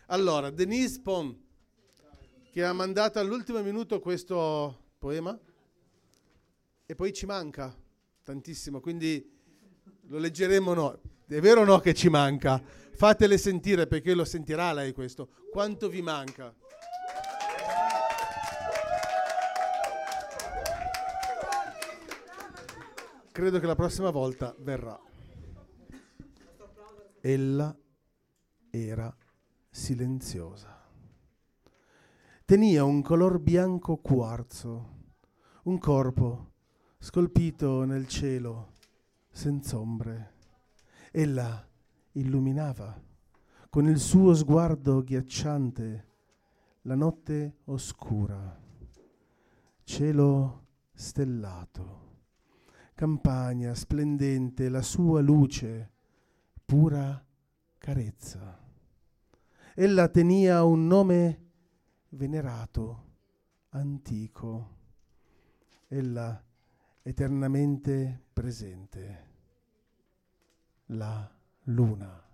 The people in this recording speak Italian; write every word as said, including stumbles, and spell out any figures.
Allora, Denise Pon, che ha mandato all'ultimo minuto questo poema, e poi ci manca tantissimo, quindi lo leggeremo noi. È vero o no che ci manca? Fatele sentire, perché lo sentirà lei questo. Quanto vi manca? Credo che la prossima volta verrà. Ella era silenziosa. Tenia un color bianco quarzo, un corpo scolpito nel cielo, senza ombre. Ella illuminava con il suo sguardo ghiacciante la notte oscura, cielo stellato, campagna splendente, la sua luce, pura carezza. Ella tenia un nome venerato, antico, ella eternamente presente, la luna.